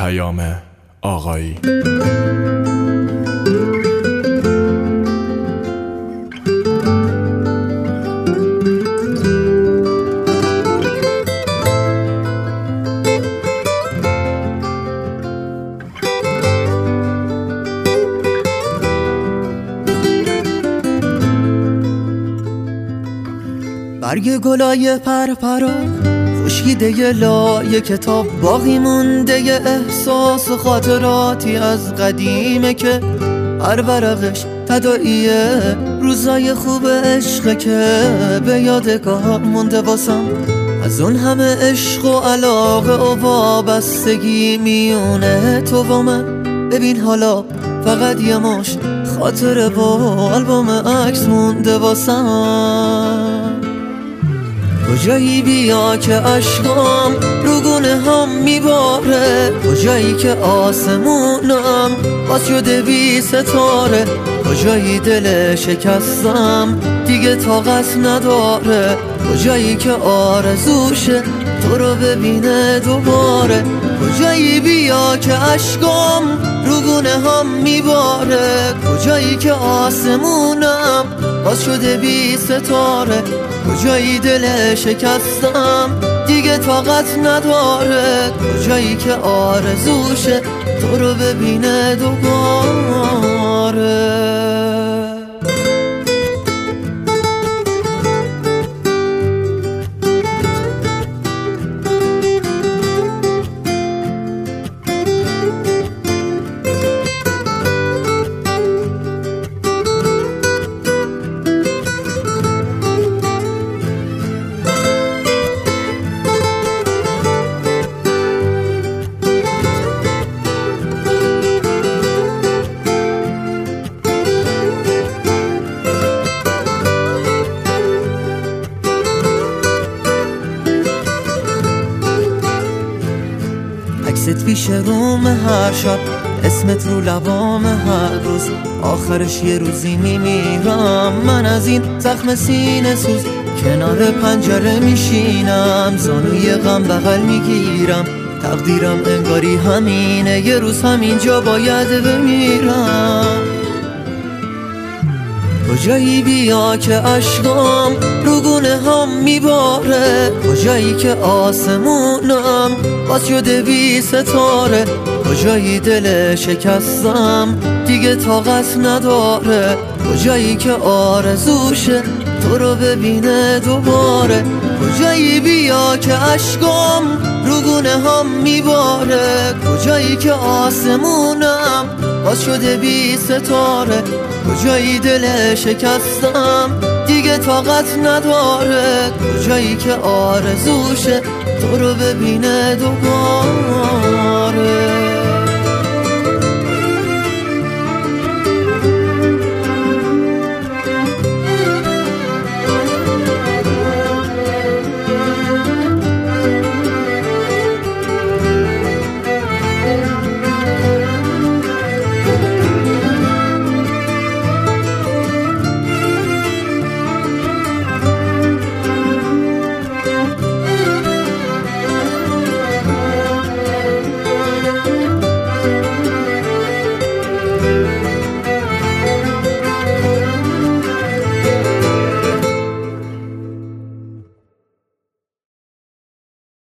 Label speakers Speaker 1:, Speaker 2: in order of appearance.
Speaker 1: آقایی.
Speaker 2: برگ گلای پرپرا خشکیده ی لای کتاب، باقی مونده ی احساس و خاطراتی از قدیمه که هر ورقش تداعیه روزای خوب عشقه که به یادگار مونده واسم. از اون همه عشق و علاقه و وابستگی میونه تو و من، ببین حالا فقط یه مش خاطره با آلبوم عکس مونده واسم. کجایی بیا که عشقام رو گونه هم میباره، کجایی که آسمونم باز شده بی ستاره، کجایی دل شکستم دیگه طاقت نداره، کجایی که آرزوشه تو رو ببینه دوباره. کجایی بیا که عشقام رو گونه هم میباره، کجایی که آسمونم باز شده بی ستاره، کجایی دل شکستم دیگه طاقت نداره، کجایی که آرزوشه تو رو ببینه دوباره. عکست پیش روم هر شب، اسمت رو لبام هر روز، آخرش یه روزی میمیرم من از این زخم سینه سوز. کنار پنجره میشینم زانوی غم بغل میگیرم، تقدیرم انگاری همینه یه روز همینجا باید بمیرم. کجایی بیا که عشقام رو گونه هم میباره، کجایی که آسمونم باز شده بی ستاره، کجایی دل شکستم دیگه طاقت نداره، کجایی که آرزوشه تو رو ببینه دوباره. کجایی بیا که عشقام رو گونه هم میباره، کجایی که آسمونم باز شده بی ستاره، کجایی دل شکستم دیگه طاقت نداره، کجایی که آرزوشه تو رو ببینه دوباره.